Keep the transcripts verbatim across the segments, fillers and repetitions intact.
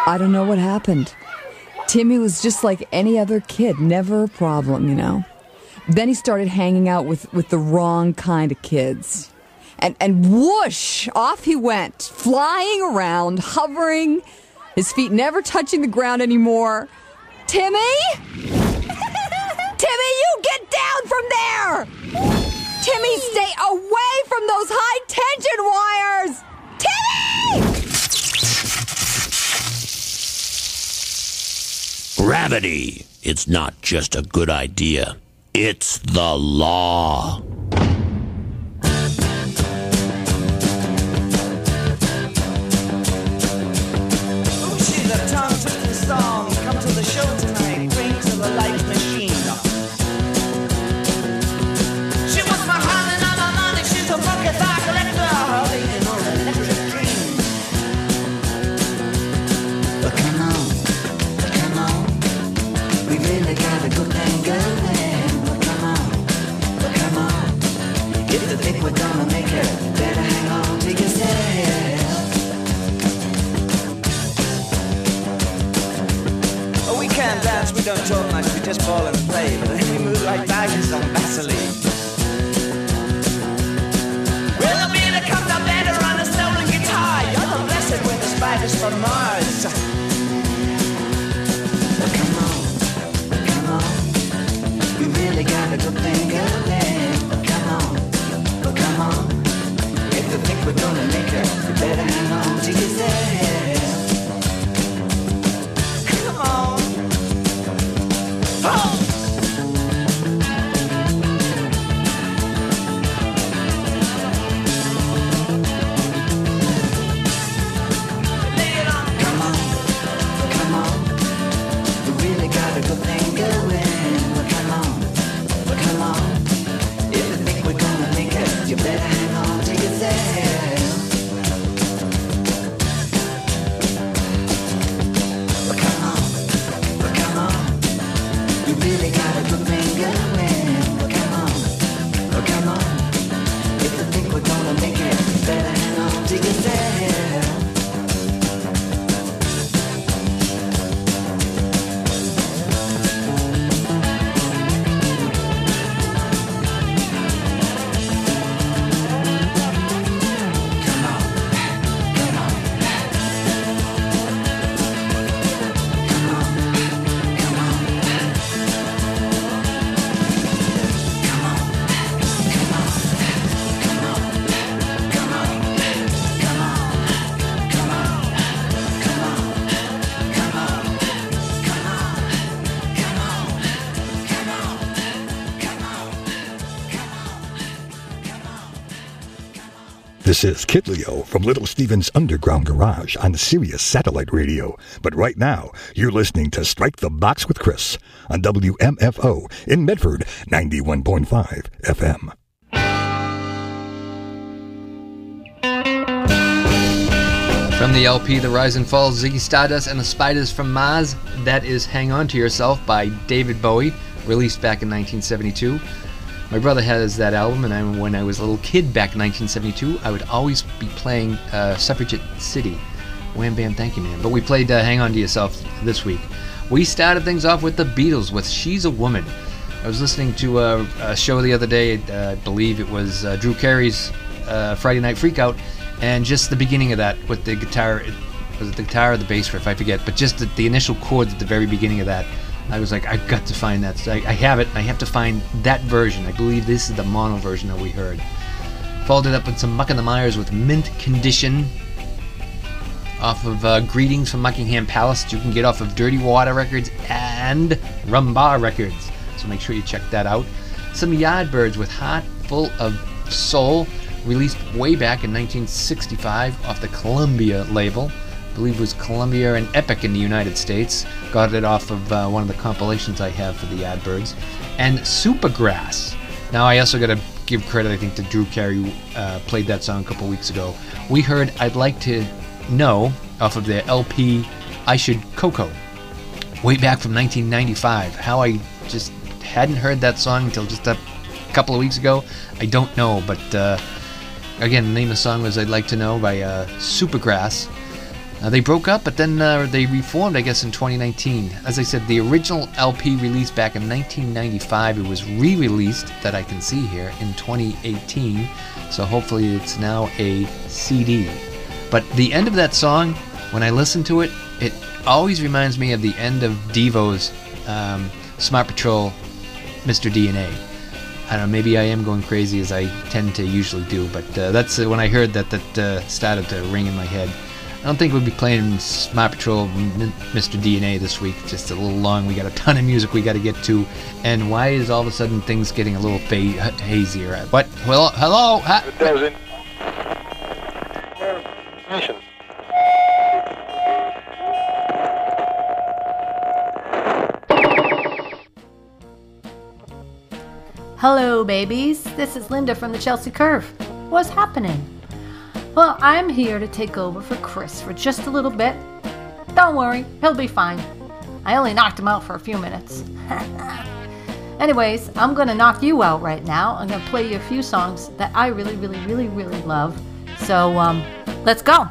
I don't know what happened. Timmy was just like any other kid, never a problem, you know. Then he started hanging out with, with the wrong kind of kids. And, and whoosh, off he went, flying around, hovering, his feet never touching the ground anymore. Timmy? Timmy, you get down from there! Timmy, stay away from those high-tension wires! Timmy! Gravity. It's not just a good idea. It's the law. She's a tongue-twisting song. Come to the show tonight. Bring to the life machine. She wants my heart and all my money. She's a bucket bar collector. Waiting on an electric dream. But come on, come on. We really got a good thing going. But come on, but come on. If you think we're gonna make it, better hang on to yourself. We can't dance, we don't talk much, we just ball and play. But then we move like badgers on Vaseline. Well, the beer that comes out better on a stolen guitar. You're the blessed with the spiders from Mars. But come on, come on. We really got a good thing going. But come on, but come on. If you think we're gonna make it, you better hang on to yourself. Come on. Oh! This is Kid Leo from Little Steven's Underground Garage on Sirius Satellite Radio. But right now, you're listening to Strike the Box with Chris on W M F O in Medford, ninety-one point five F M. From the L P The Rise and Fall, Ziggy Stardust and the Spiders from Mars, that is Hang On To Yourself by David Bowie, released back in nineteen seventy-two. My brother has that album, and I, when I was a little kid back in nineteen seventy-two, I would always be playing uh, Suffragette City. Wham Bam, thank you, man. But we played uh, Hang On To Yourself this week. We started things off with the Beatles with She's a Woman. I was listening to a, a show the other day, uh, I believe it was uh, Drew Carey's uh, Friday Night Freakout, and just the beginning of that with the guitar, it, was it the guitar or the bass riff, I forget, but just the, the initial chords at the very beginning of that, I was like, I've got to find that. So I, I have it. I have to find that version. I believe this is the mono version that we heard. Followed it up with some Muck and the Myers with Mint Condition off of uh, Greetings from Buckingham Palace. You can get off of Dirty Water Records and Rumbar Records. So make sure you check that out. Some Yardbirds with Heart Full of Soul, released way back in nineteen sixty-five off the Columbia label. I believe it was Columbia and Epic in the United States. Got it off of uh, one of the compilations I have for the Yardbirds. And Supergrass. Now I also got to give credit, I think, to Drew Carey, who uh, played that song a couple weeks ago. We heard I'd Like to Know off of their L P I Should Coco, way back from nineteen ninety-five. How I just hadn't heard that song until just a couple of weeks ago, I don't know. But uh, again, the name of the song was I'd Like to Know by uh, Supergrass. Uh, they broke up, but then uh, they reformed, I guess, in twenty nineteen. As I said, the original L P released back in nineteen ninety-five. It was re-released, that I can see here, in twenty eighteen. So hopefully it's now a C D. But the end of that song, when I listen to it, it always reminds me of the end of Devo's um, Smart Patrol, Mister D N A. I don't know, maybe I am going crazy as I tend to usually do, but uh, that's uh, when I heard that, that uh, started to ring in my head. I don't think we'll be playing Smart Patrol Mister D N A this week. Just a little long. We got a ton of music we got to get to. And why is all of a sudden things getting a little fa- hazier? What? Hello? Hello? Ha- Hello, babies. This is Linda from the Chelsea Curve. What's happening? Well, I'm here to take over for Chris for just a little bit. Don't worry, he'll be fine. I only knocked him out for a few minutes. Anyways, I'm gonna knock you out right now. I'm gonna play you a few songs that I really, really, really, really love. So, um, let's go.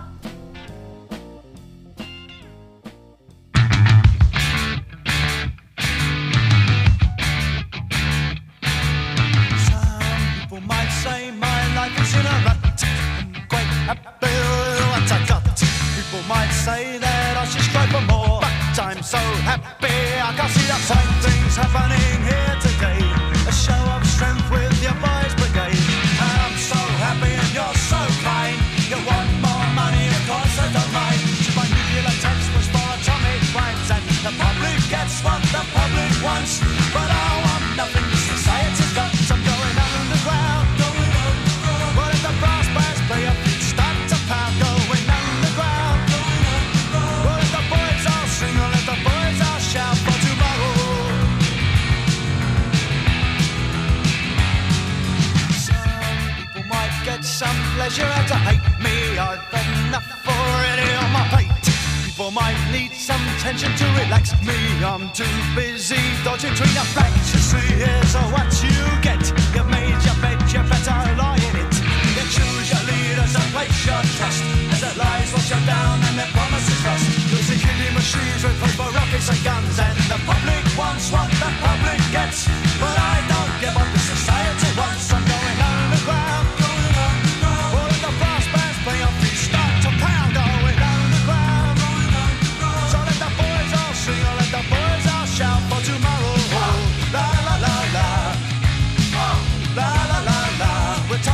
We're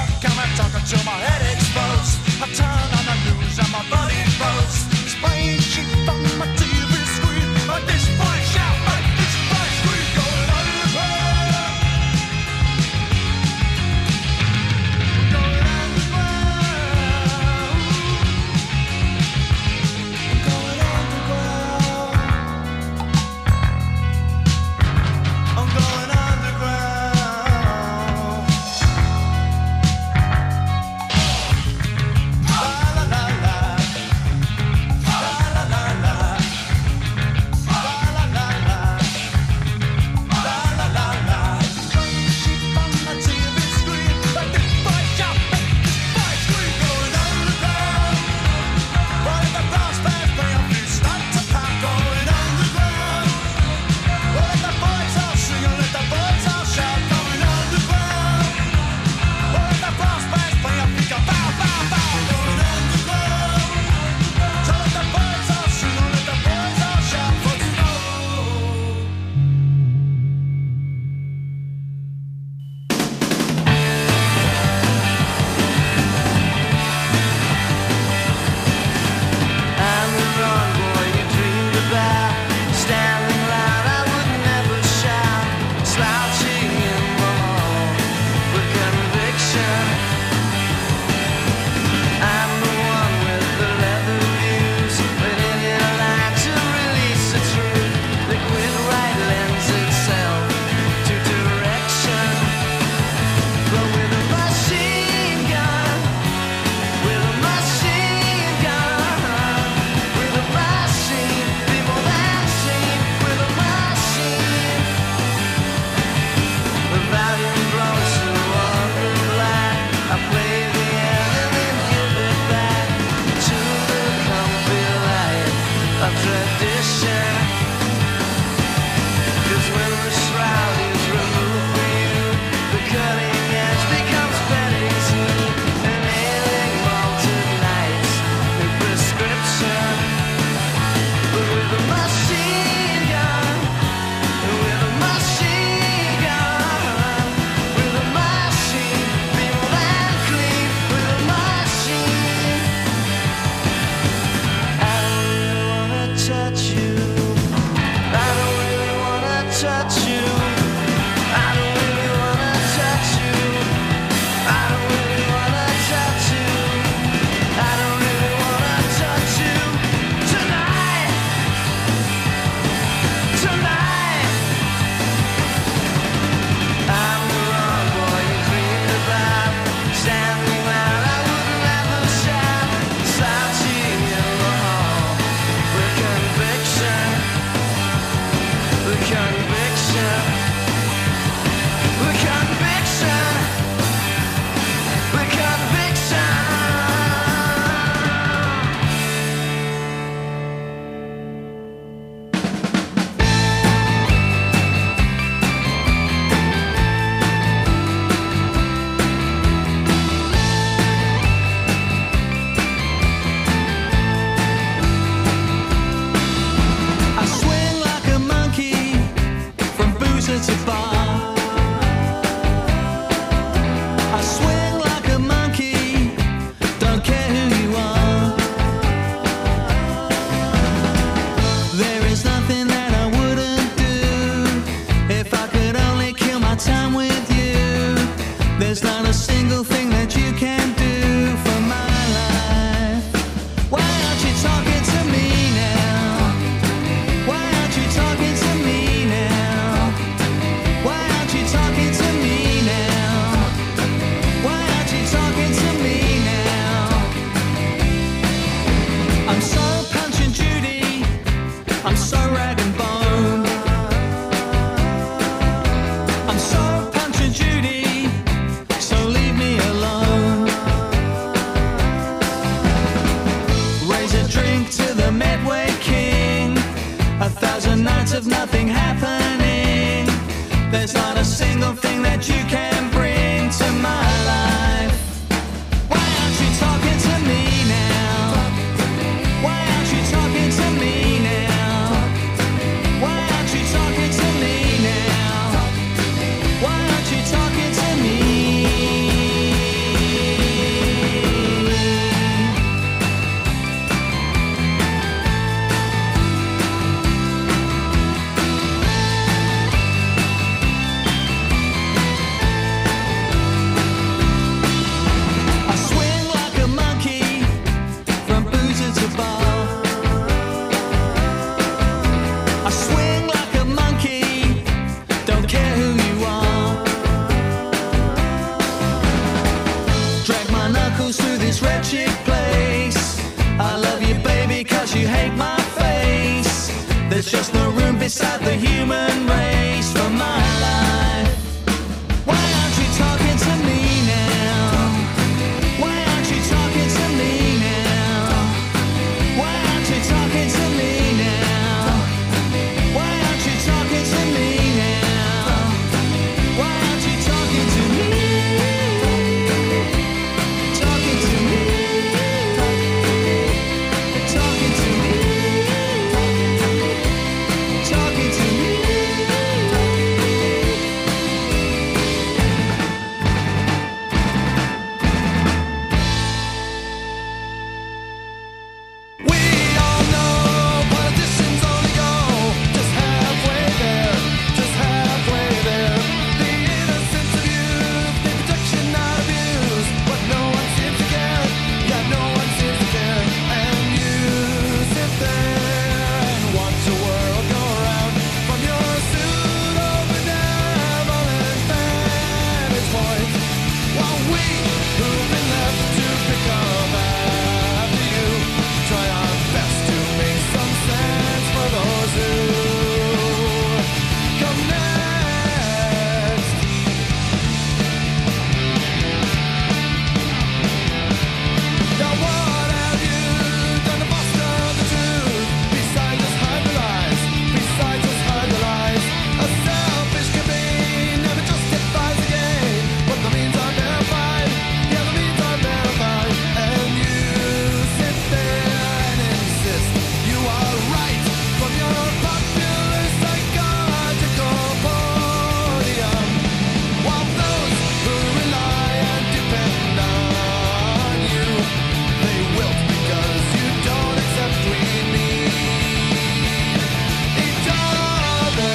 of nothing happening. There's not a single thing that you can bring to my life. Why aren't you talking to me now? Why aren't you talking to me now? Why aren't you talking to me now? Why aren't you talking to me? I swing like a monkey from boozer to bar. I swing like a monkey, don't care who you are. Drag my knuckles through this wretched place. I love you, baby, cause you hate my face. There's just no room beside the human race for my life. Why aren't you talking to me now? Why aren't you talking to me now? Why aren't you talking to me now? Why aren't you talking to me now? Why aren't you talking to me? Talking to me. Talking to me. Talking to me. We all know politicians only go just halfway there, just halfway there. The innocence of youth, the protection not abused, but no one seems to care. Yeah, no one seems to care. And you sit there and watch the world go around from your pseudo benevolent vantage point, while we who've been left to pick up after you try our best to make some sense for those who come next. Now what have you done to foster the truth? Besides just hide the lies, besides just hide the lies. A selfish campaign never justifies the gain, but the means are verified. Yeah, the means are verified. And you sit there and insist you are right from your popular psychological podium, while those who rely and depend on you, they wilt because you don't accept we need each other.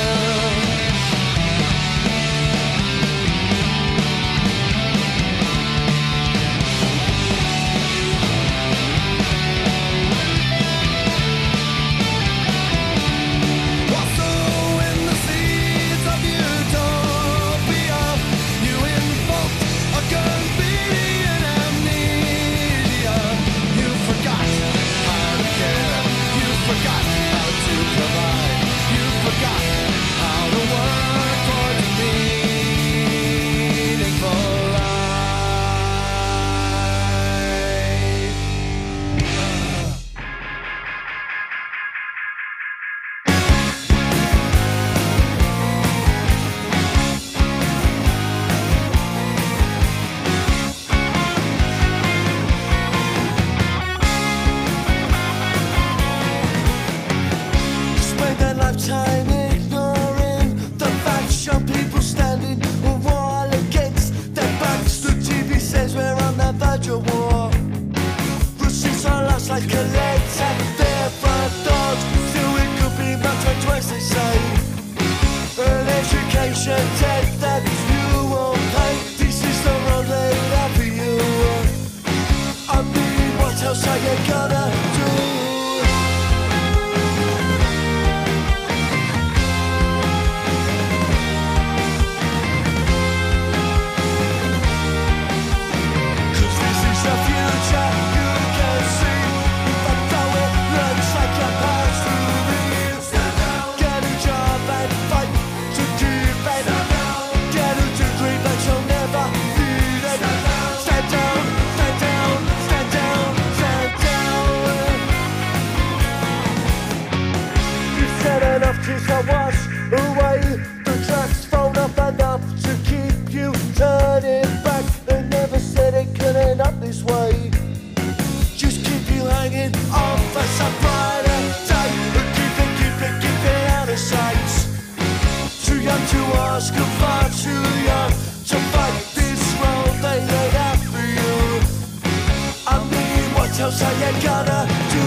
'cause I wash away the tracks thrown up enough to keep you turning back. They never said it could end up this way. Just keep you hanging on for some brighter day. But keep it, keep it, keep it out of sight. Too young to ask and far too young to fight this road they laid out for you. I mean, what else are you gonna do?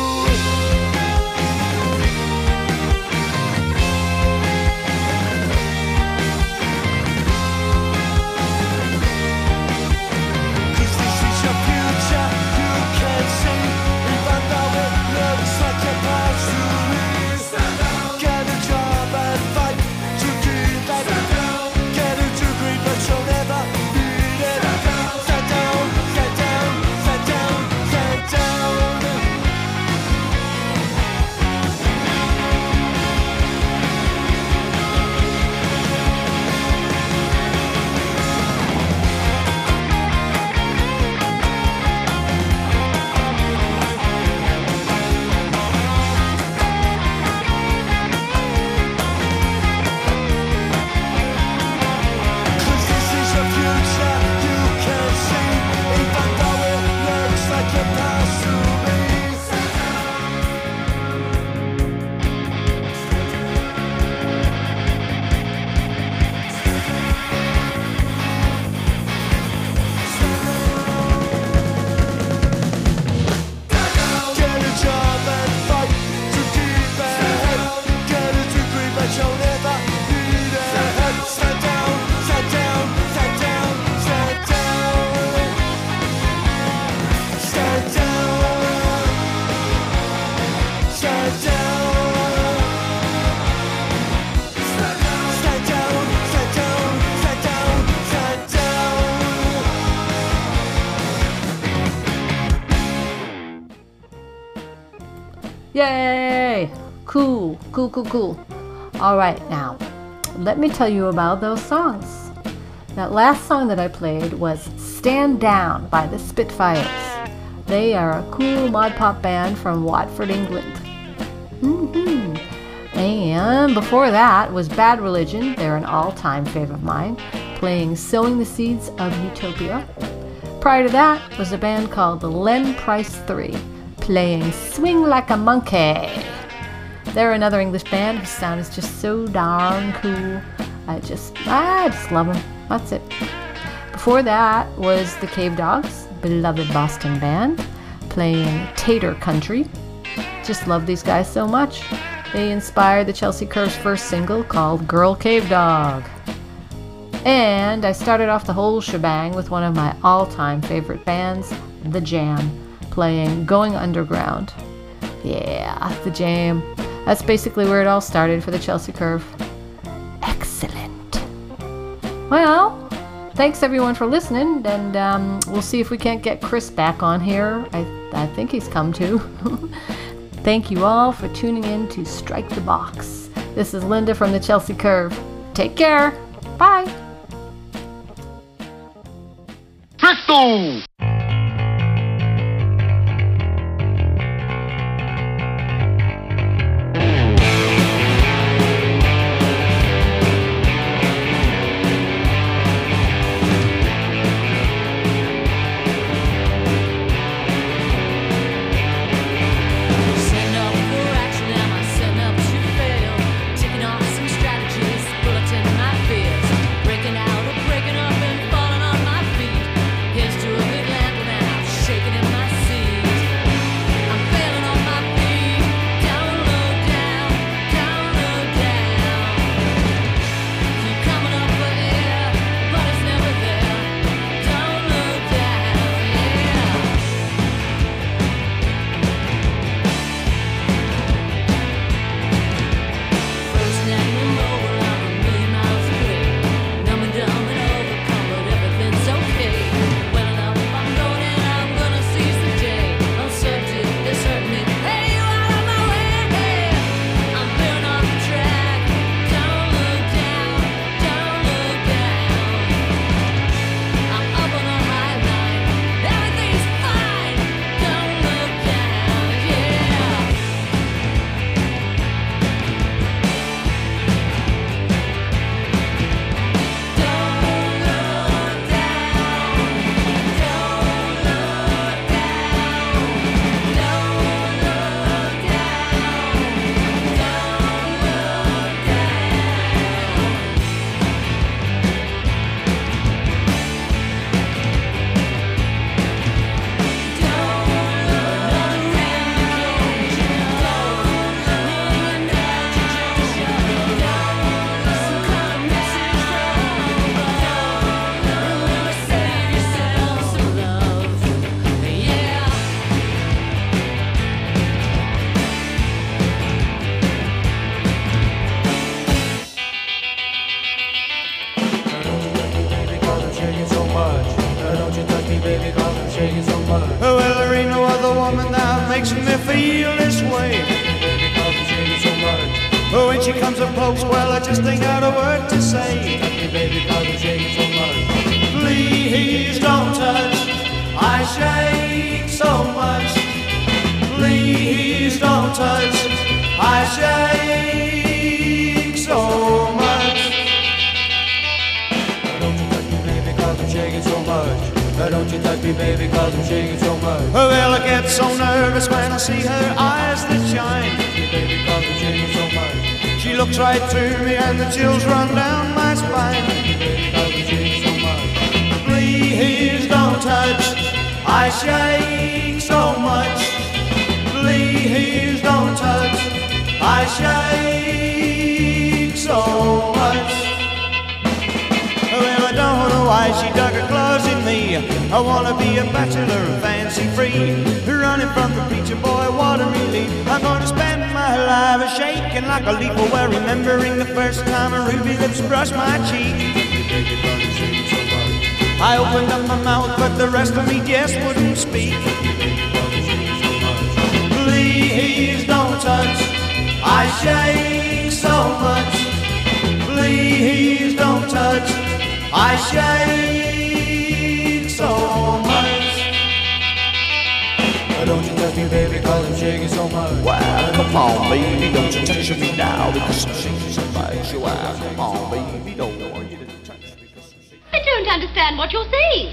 Yay! Cool, cool, cool, cool. All right, now, let me tell you about those songs. That last song that I played was Stand Down by the Spitfires. They are a cool mod pop band from Watford, England. Mm-hmm. And before that was Bad Religion. They're an all-time favorite of mine, playing Sowing the Seeds of Utopia. Prior to that was a band called the Len Price Three, playing Swing Like a Monkey. They're another English band whose sound is just so darn cool. I just, I just love them. That's it. Before that was the Cave Dogs, beloved Boston band, playing Tater Country. Just love these guys so much. They inspired the Chelsea Curve's first single called Girl Cave Dog. And I started off the whole shebang with one of my all-time favorite bands, The Jam, playing Going Underground. Yeah, The Jam. That's basically where it all started for the Chelsea Curve. Excellent. Well, thanks everyone for listening, and um, we'll see if we can't get Chris back on here. I, I think he's come to. Thank you all for tuning in to Strike the Box. This is Linda from the Chelsea Curve. Take care. Bye. Presto! Breaking out or breaking up and falling on my feet. Here's to a bit she comes up close, well, I just ain't got a word to say. Touch me, baby, cause I'm shaking so much. Please don't touch, I shake so much. Please don't touch, I shake so much. Don't you touch me, baby, cause I'm shaking so much. Don't you touch me, baby, cause I'm shaking so much. Well, I get so nervous when I see her eyes that shine. Touch me, baby, cause I'm shaking so much. She looks right through me and the chills run down my spine. Touch me, baby, cause I'm shaking so much. Please don't touch, I shake so much. Please don't touch, I shake so much. Well, I don't know why she dug her claws in me. I wanna be a bachelor, fancy free, running from the preacher boy, what a relief. I'm gonna spend my life shaking like a leaf while remembering the first time a ruby lips brushed my cheek. I opened up my mouth, but the rest of me just wouldn't speak. Please don't touch, I shake so much. Please don't touch, I shake so much. Don't you touch me, baby, cause I'm shaking so much. Wow, come on, baby, don't you touch me now because I'm shaking so much. Wow, come on, baby, don't want you to touch me because I'm shaking. I don't understand what you're saying.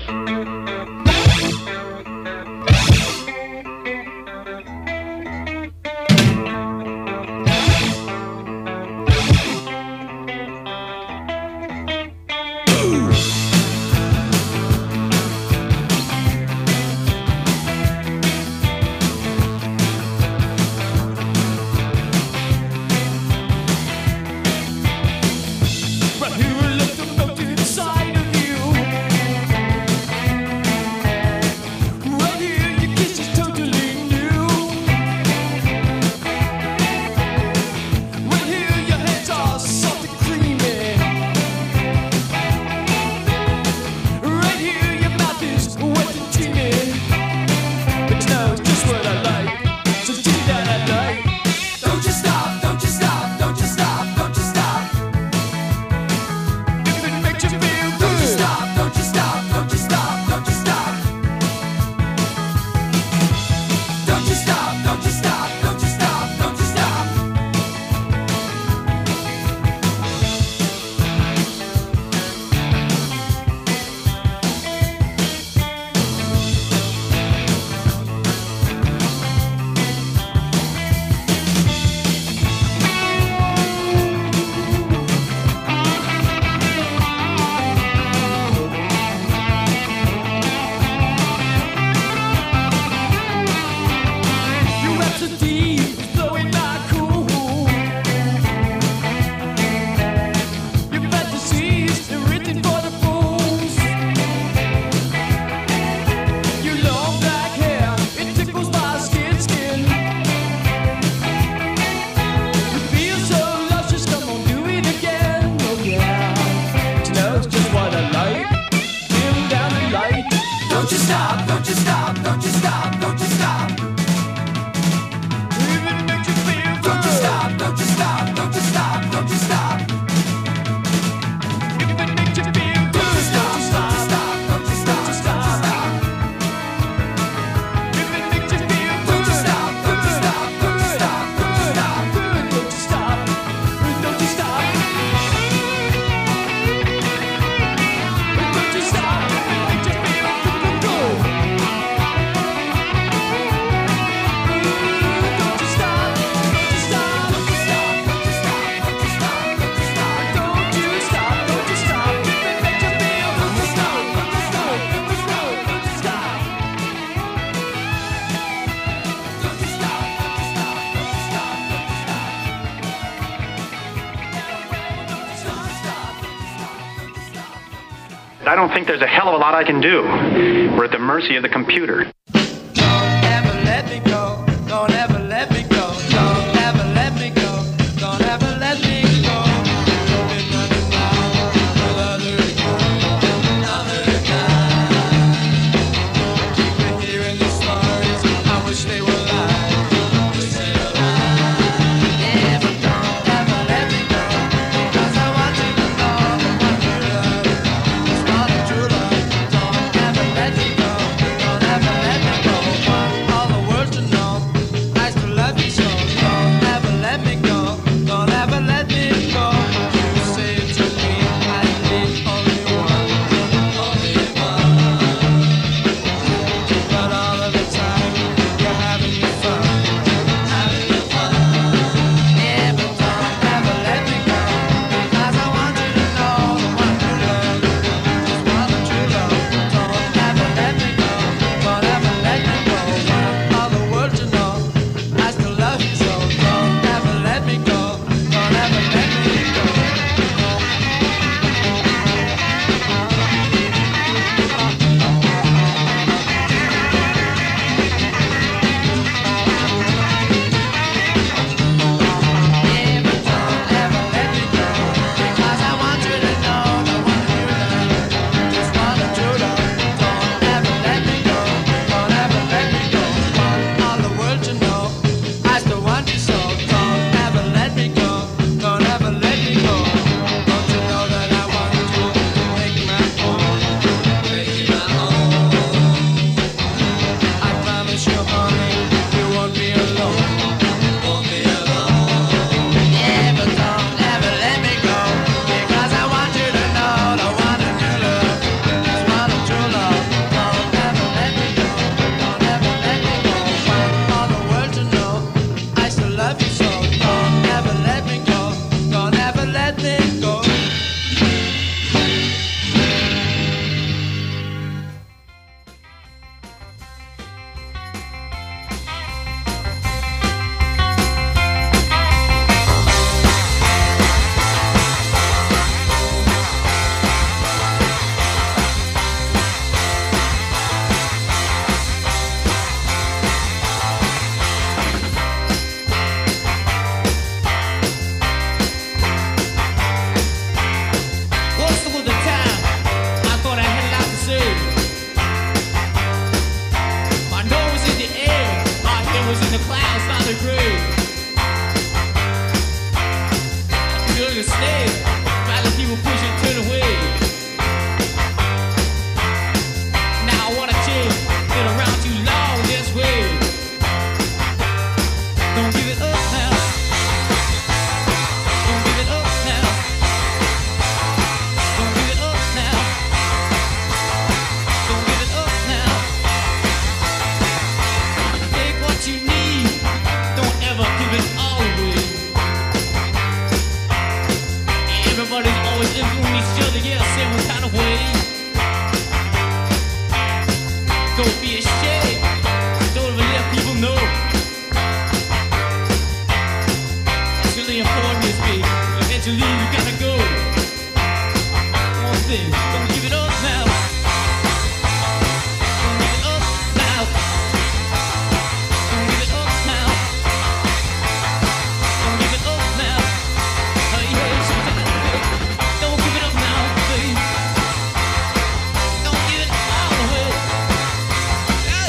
I don't think there's a hell of a lot I can do. We're at the mercy of the computer. Don't ever let me go. Don't ever let me go. Don't ever let me go. Don't ever let me go. Another guy. Keep hearing the stories. I wish they were lies. Wish they were lies. Yeah, but don't ever let me really important, Miss B. Eventually you gotta go. One thing, don't give it up now. Don't give it up now. Don't give it up now. Don't give it up now. Hey, hey, sometimes, don't give it up now, babe. Don't give it all away. Hey.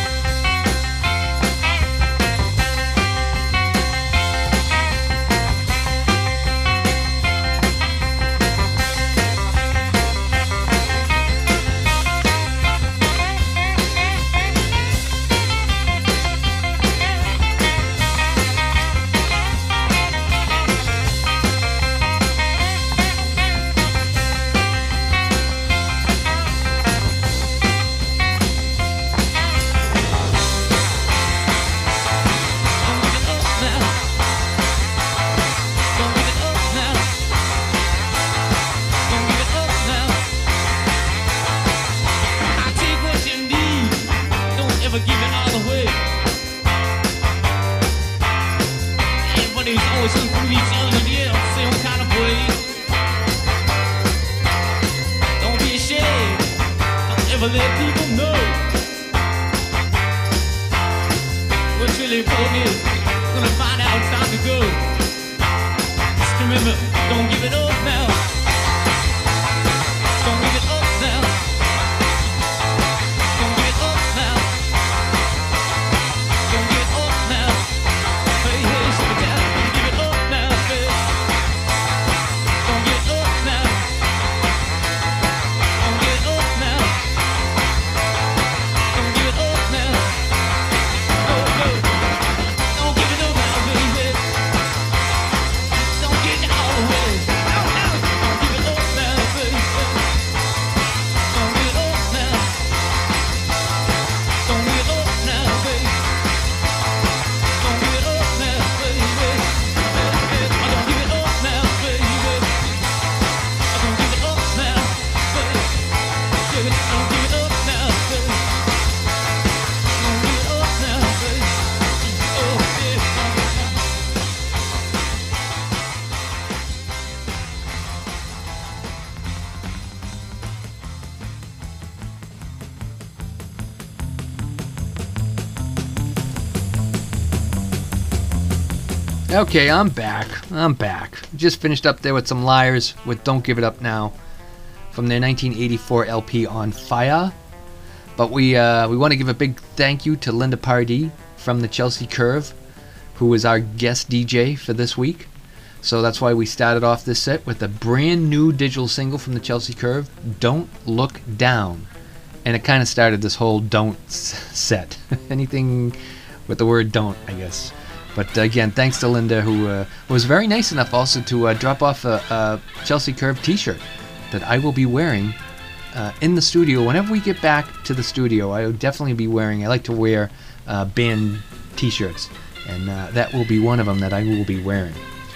Okay, I'm back. I'm back. Just finished up there with some Liars with Don't Give It Up Now from their nineteen eighty-four L P On Fire. But we uh, we want to give a big thank you to Linda Pardee from the Chelsea Curve, who was our guest D J for this week. So that's why we started off this set with a brand new digital single from the Chelsea Curve, Don't Look Down. And it kind of started this whole don't set. Anything with the word don't, I guess. But again, thanks to Linda, who uh, was very nice enough also to uh, drop off a, a Chelsea Curve t-shirt that I will be wearing uh, in the studio. Whenever we get back to the studio, I will definitely be wearing, I like to wear uh, band t-shirts, and uh, that will be one of them that I will be wearing.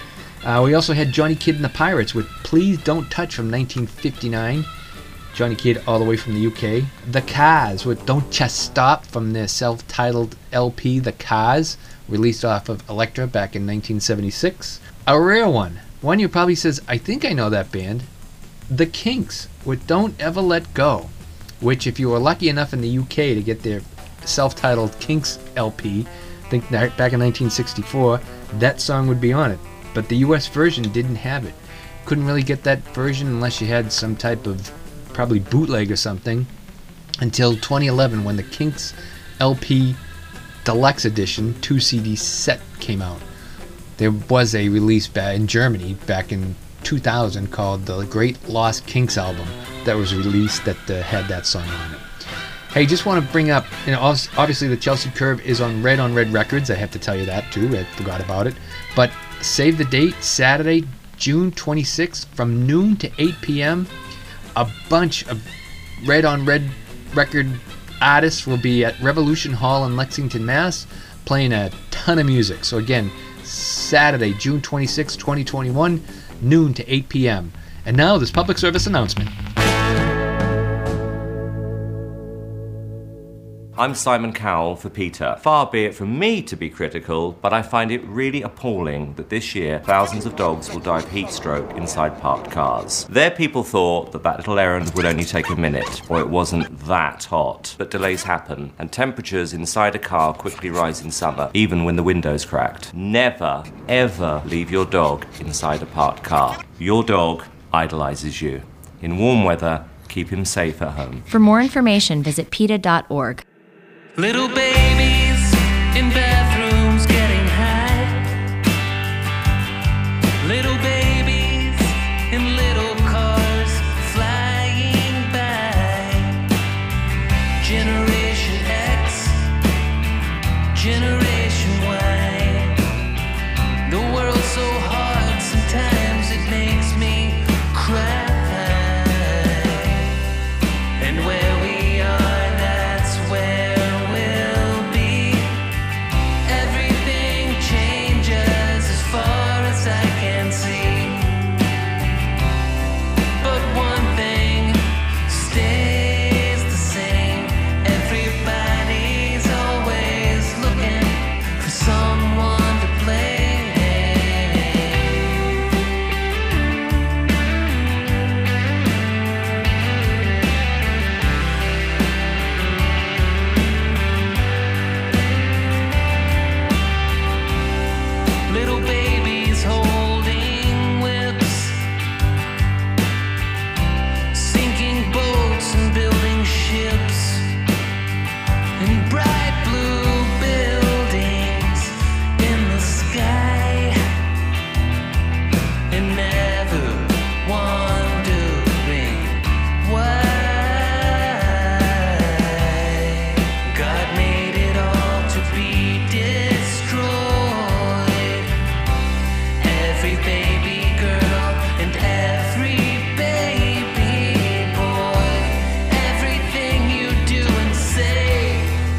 Uh, we also had Johnny Kidd and the Pirates with Please Don't Touch from nineteen fifty-nine. Johnny Kidd all the way from the U K. The Cars with Don't Just Stop from their self-titled L P, The Cars, released off of Elektra back in nineteen seventy-six. A rare one. One you probably says, I think I know that band. The Kinks with Don't Ever Let Go, which if you were lucky enough in the U K to get their self-titled Kinks L P, I think that back in nineteen sixty-four, that song would be on it. But the U S version didn't have it. Couldn't really get that version unless you had some type of probably bootleg or something until twenty eleven when the Kinks L P Deluxe Edition two C D set came out. There was a release back in Germany back in two thousand called the Great Lost Kinks album that was released that uh, had that song on it. Hey, just want to bring up, you know, obviously the Chelsea Curve is on Red on Red Records. I have to tell you that too. I forgot about it. But save the date, Saturday, June twenty-sixth from noon to eight p.m. A bunch of Red on Red record artists will be at Revolution Hall in Lexington, Mass, playing a ton of music. So again, Saturday, June twenty-sixth, twenty twenty-one, noon to eight p.m. And now this public service announcement. I'm Simon Cowell for PETA. Far be it from me to be critical, but I find it really appalling that this year thousands of dogs will die of heat stroke inside parked cars. Their people thought that that little errand would only take a minute, or it wasn't that hot. But delays happen, and temperatures inside a car quickly rise in summer, even when the window's cracked. Never, ever leave your dog inside a parked car. Your dog idolizes you. In warm weather, keep him safe at home. For more information, visit PETA dot org. Little babies in bathrooms getting high. Little babies in little cars flying by. Generation X, Generation Y. The world's so hard, sometimes it makes me cry. And where we are, that's where we'll be. Everything changes as far as I can see. But one thing stays the same. Everybody's always looking for someone to blame. Little babies holding whips, sinking boats and building ships, and bright blue buildings in the sky, and never wondering why God made it all to be destroyed. Every baby girl and every baby boy, everything you do and say,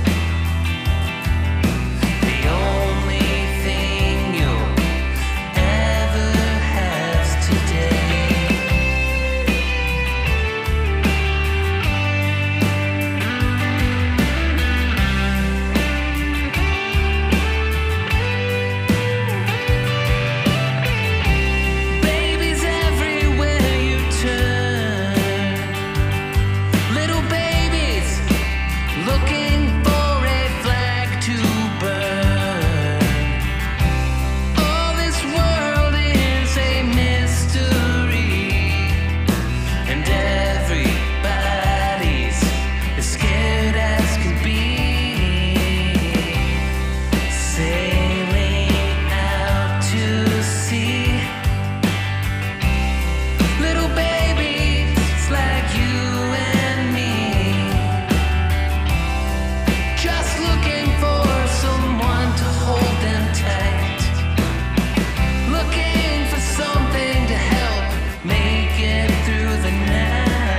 the only thing you'll ever have today. Babies everywhere you turn. Little babies looking for a flag to burn. All this world is a mystery, and everybody's as scared as can be. Sailing out to sea. Little babies like you and me, just looking for someone to hold them tight, looking for something to help make it through the night.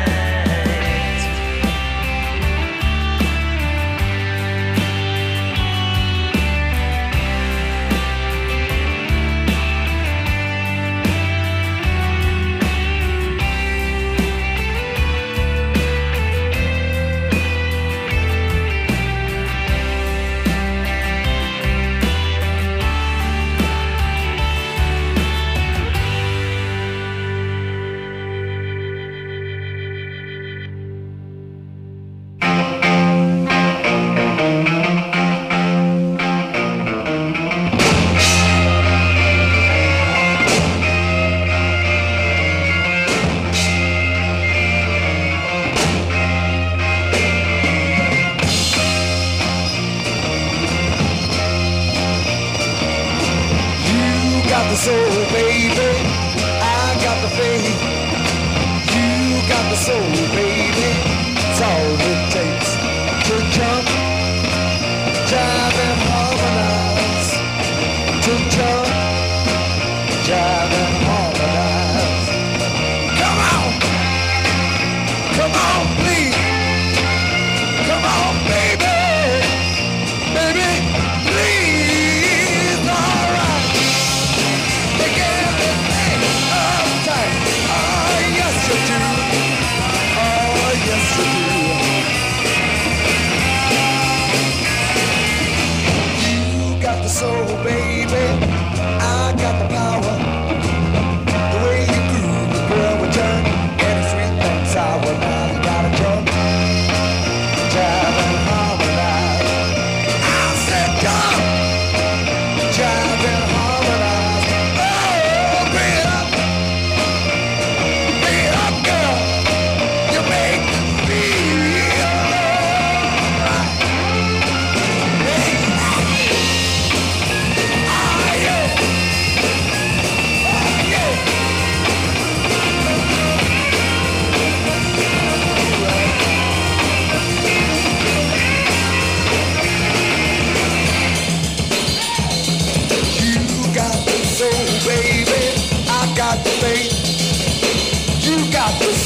You got the soul, baby. I got the faith. You got the soul, baby. It's all it takes to jump, jive and harmonize. To jump, jive and harmonize. Come on, come on, please. Come on, baby, baby, please. All right. Take everything uptight. Oh, yes, you do. Oh, yes, you do.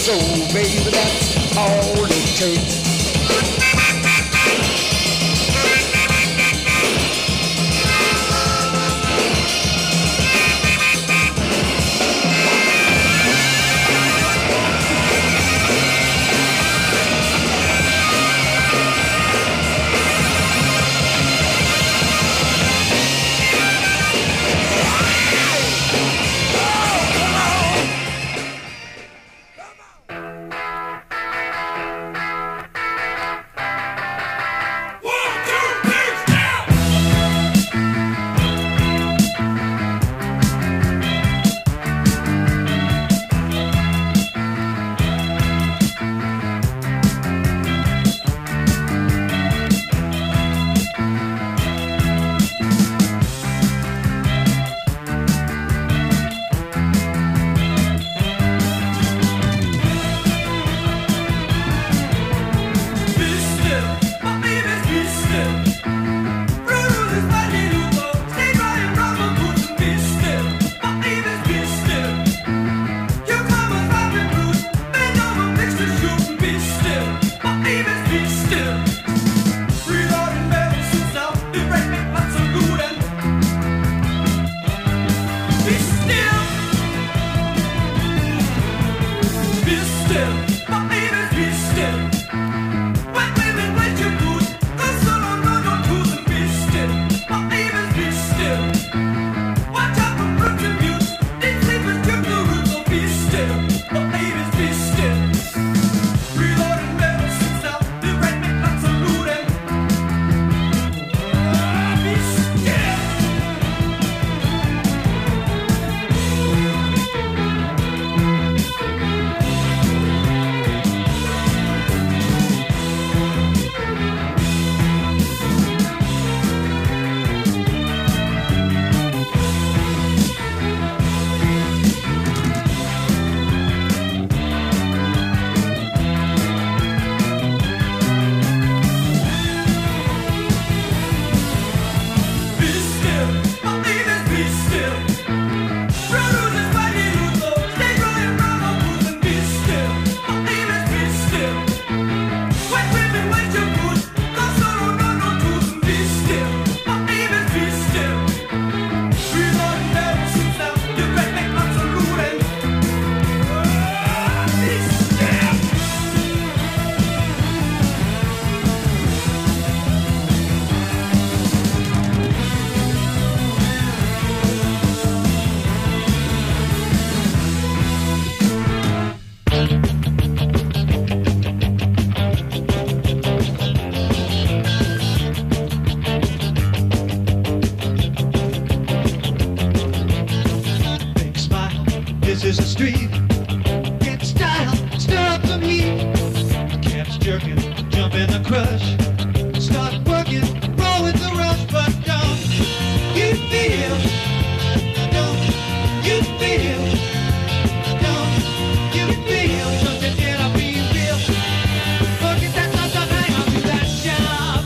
soul, baby, that's all it takes. This is a street. Get style, stir up some heat. Caps jerking, jump in the crush. Start working, roll with the rush. But don't you feel, don't you feel, don't you feel something that'll be real. Forget that stuff, don't hang on to that job.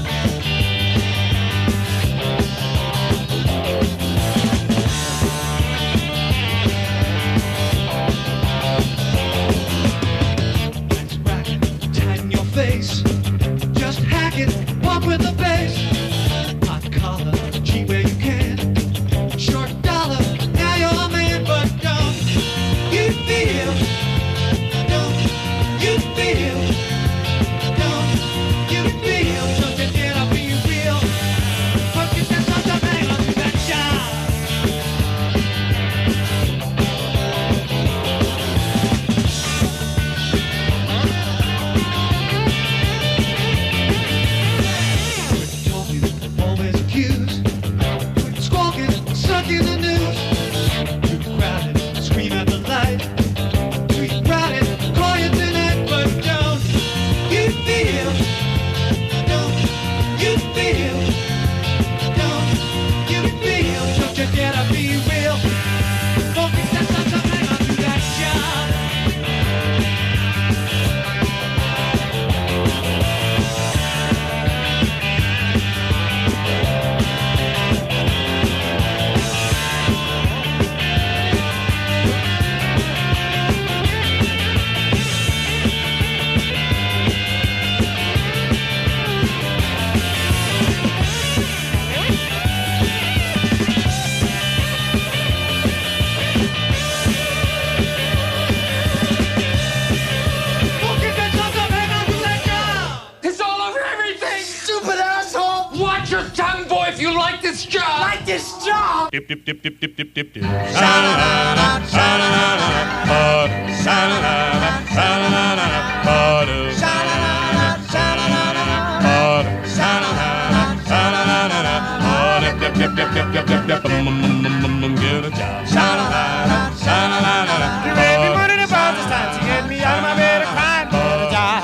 Dip, dip, dip, dip, dip, dip, dip, dip. Sha-la-la-la, sha-la-la-la, butter. Sha-la-la-la, sha-la-la-la, butter. Sha-la-la-la, sha-la-la-la, butter. Sha-la-la-la, sha-la-la-la, butter. Dip, dip, dip, dip, dip, dip, dip, mm, mm, mm, mm, mm, get a job. Sha-la-la-la, sha-la-la-la. You made me put it in about this time to get me out of my bed and crying for a job.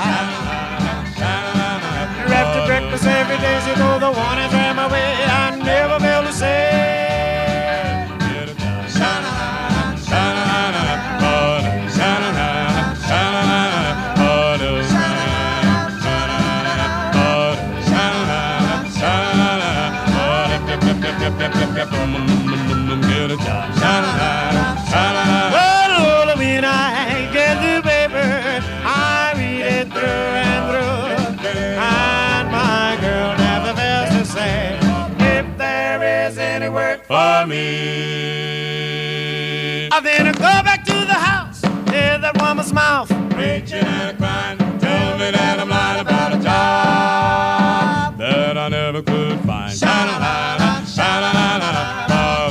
You're after breakfast every day, you know the one is right my way. I never fail to say. Well, when I get the paper, I read it through and through, and my girl never fails to say, if there is any work for me. I then I go back to the house, hear that woman's mouth, preaching and crying, tell me that I'm lying about a job that I never could find. Sha-la-la-la, sha-la-la-la.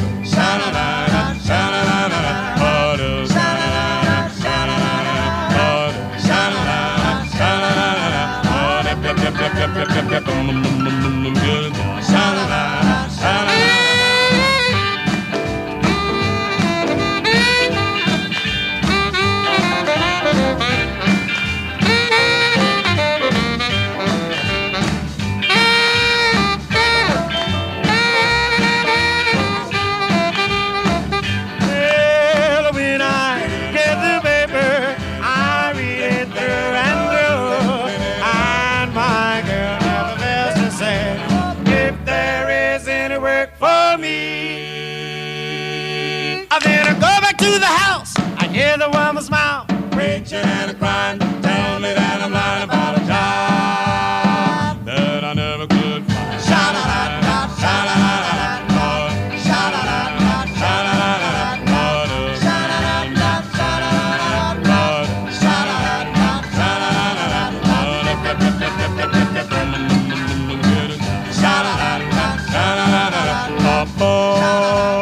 To the house, I hear the woman's mouth, preaching and a crying, tell me that I'm lying about a job that I never could find. Sha-la-la-la, sha-la-la-la, Lord. Sha-la-la-la, sha-la-la-la, Lord. Sha-la-la-la, sha-la-la-la, Lord. Sha-la-la-la, sha-la-la-la, Lord. Sha-la-la-la, sha-la-la-la, Lord.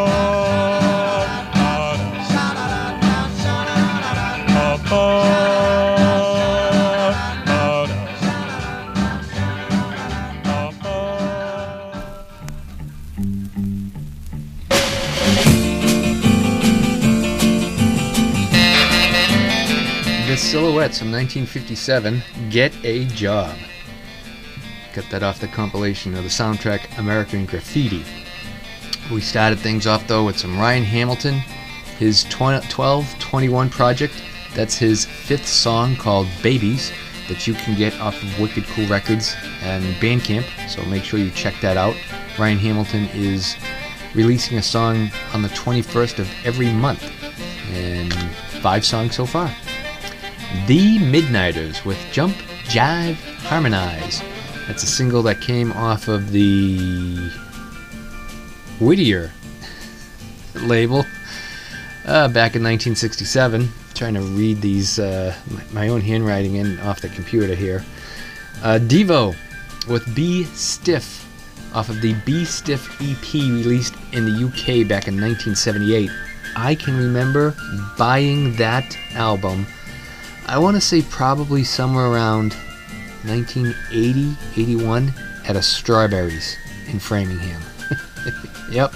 Silhouettes from nineteen fifty-seven, Get a Job. Got that off the compilation of the soundtrack American Graffiti. We started things off though with some Ryan Hamilton, his twelve twenty-one project. That's his fifth song called Babies that you can get off of Wicked Cool Records and Bandcamp, so make sure you check that out. Ryan Hamilton is releasing a song on the twenty-first of every month, and five songs so far. The Midnighters with Jump, Jive, Harmonize. That's a single that came off of the Whittier label uh, back in nineteen sixty-seven. Trying to read these, uh, my, my own handwriting in off the computer here. Uh, Devo with Be Stiff off of the Be Stiff E P released in the U K back in nineteen seventy-eight. I can remember buying that album, I want to say probably somewhere around nineteen eighty, eighty-one at a Strawberries in Framingham. Yep.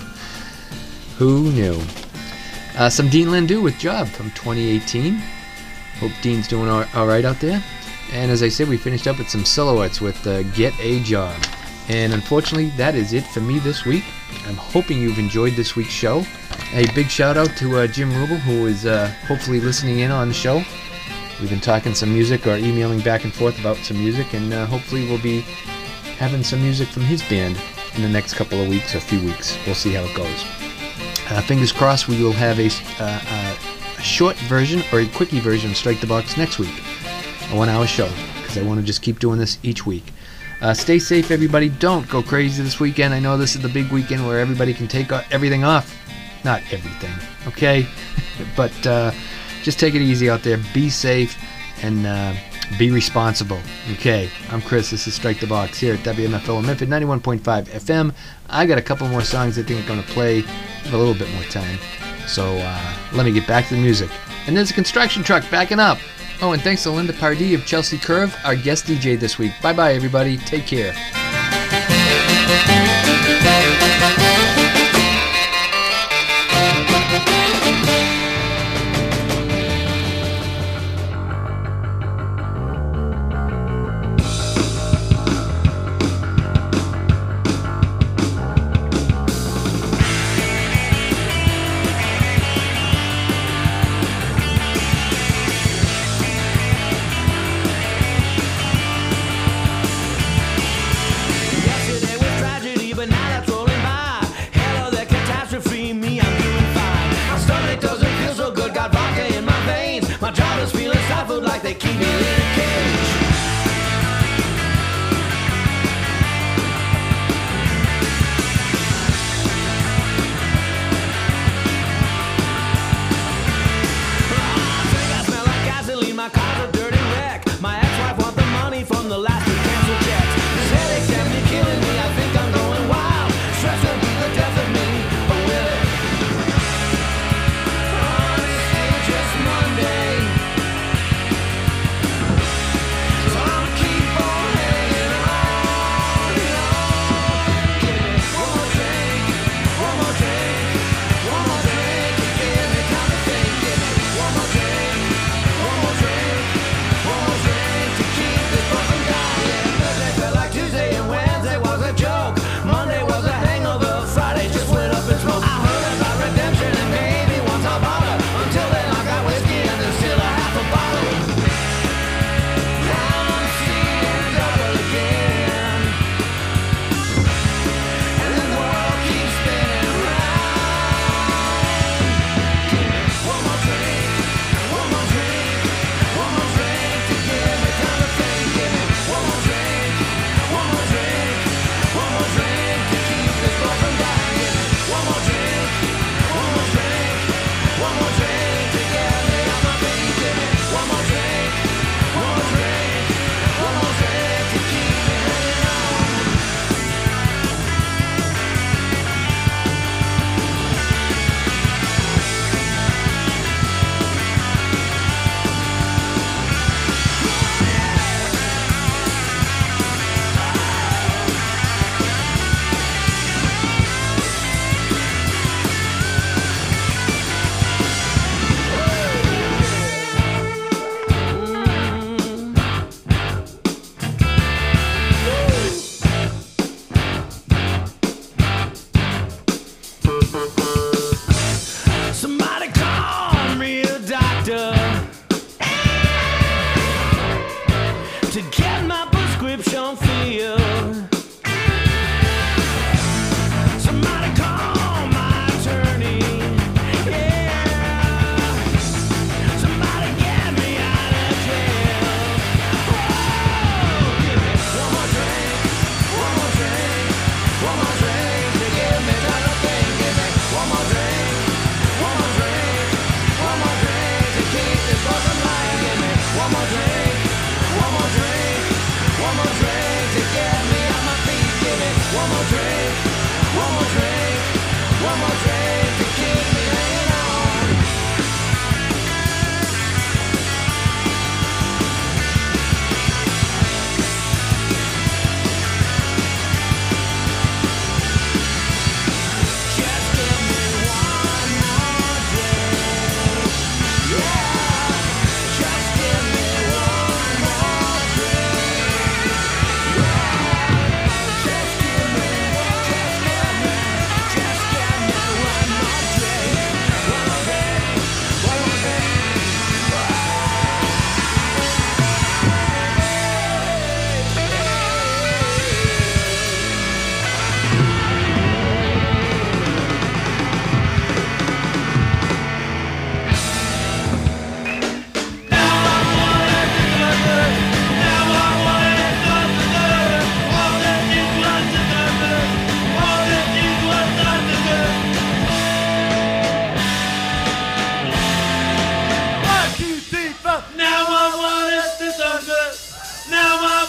Who knew? Uh, some Dean Landau with Job from twenty eighteen. Hope Dean's doing all, all right out there. And as I said, we finished up with some Silhouettes with uh, Get a Job. And unfortunately, that is it for me this week. I'm hoping you've enjoyed this week's show. A big shout out to uh, Jim Rubel, who is uh, hopefully listening in on the show. We've been talking some music or emailing back and forth about some music, and uh, hopefully we'll be having some music from his band in the next couple of weeks or a few weeks. We'll see how it goes. Uh, fingers crossed we will have a, uh, uh, a short version or a quickie version of Strike the Box next week. A one-hour show, because I want to just keep doing this each week. Uh, stay safe, everybody. Don't go crazy this weekend. I know this is the big weekend where everybody can take everything off. Not everything, okay? But uh, just take it easy out there. Be safe and uh, be responsible. Okay, I'm Chris. This is Strike the Box here at W M F O in Memphis, ninety-one point five F M. I got a couple more songs I think I'm going to play have a little bit more time. So uh, let me get back to the music. And there's a construction truck backing up. Oh, and thanks to Linda Pardee of Chelsea Curve, our guest D J this week. Bye-bye, everybody. Take care.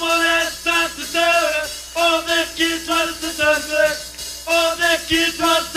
Kids was